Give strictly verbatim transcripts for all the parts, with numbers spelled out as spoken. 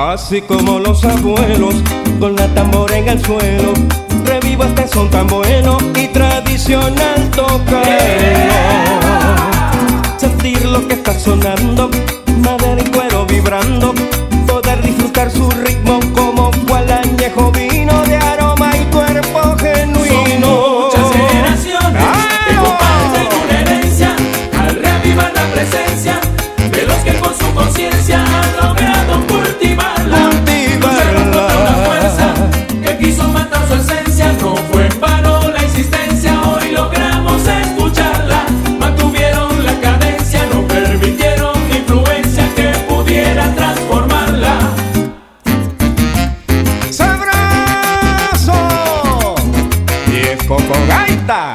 Así como los abuelos, con la tambora en el suelo, revivo este son tan bueno y tradicional tocarlo. Sentir lo que está sonando, madera y cuero vibrando, poder disfrutar su ritmo como cual añejo vino de aroma y cuerpo genuino. Son muchas generaciones que comparten una herencia al reavivar la presencia de los que con su conciencia han logrado cultivarla. Lucharon contra una fuerza que quiso matar su esencia. No fue en vano la insistencia, hoy logramos escucharla. Mantuvieron la cadencia, no permitieron influencia que pudiera transformarla. ¡Sabroso! Viejo con gaita.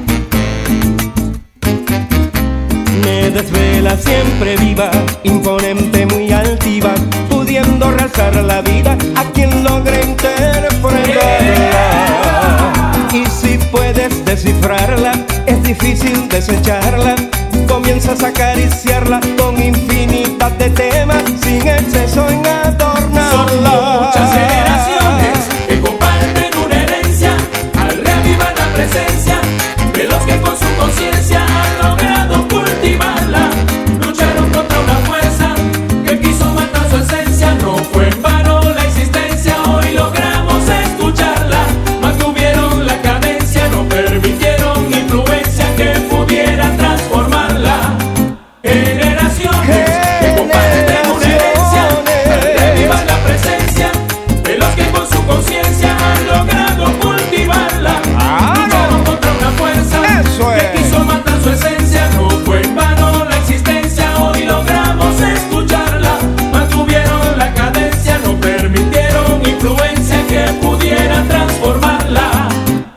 Me desvela siempre viva, imponente, muy altiva, pudiendo realzar la vida a quien logre interpretarla. Y si puedes descifrarla, es difícil desecharla. Comienzas a acariciarla con infinidad de temas, sin exceso en adornarla. Son muchas generaciones que comparten una herencia al reavivar la presencia de los que con su conciencia han logrado cultivarla. Lucharon contra una fuerza que quiso matar su esencia. No fue en vano la existencia, hoy logramos escucharla. Mantuvieron la cadencia, no permitieron influencia que pudiera transformarla. Generaciones que comparten una herencia al reavivar la presencia de los que con su conciencia han logrado cultivarla. Lucharon contra una fuerza que quiso matar su esencia. No fue en vano la existencia, hoy logramos escucharla. Mantuvieron la cadencia, no permitieron influencia que pudiera transformarla.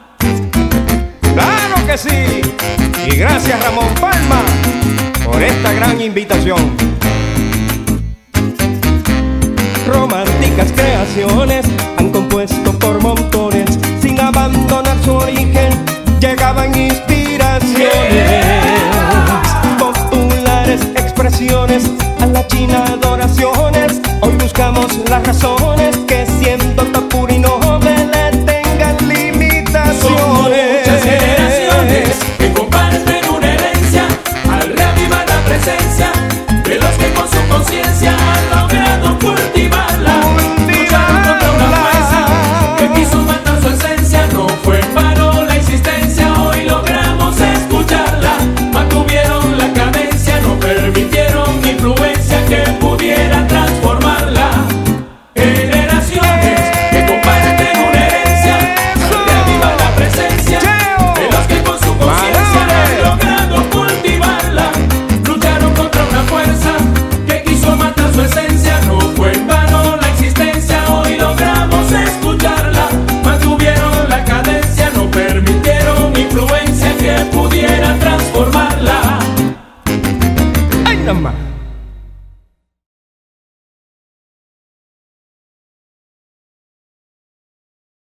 ¡Claro que sí! Y gracias, Ramón Palma, por esta gran invitación. Románticas creaciones han compuesto por montones, sin abandonar su origen, llegaban inspiraciones. Populares expresiones, a la China adoraciones, hoy buscamos las razones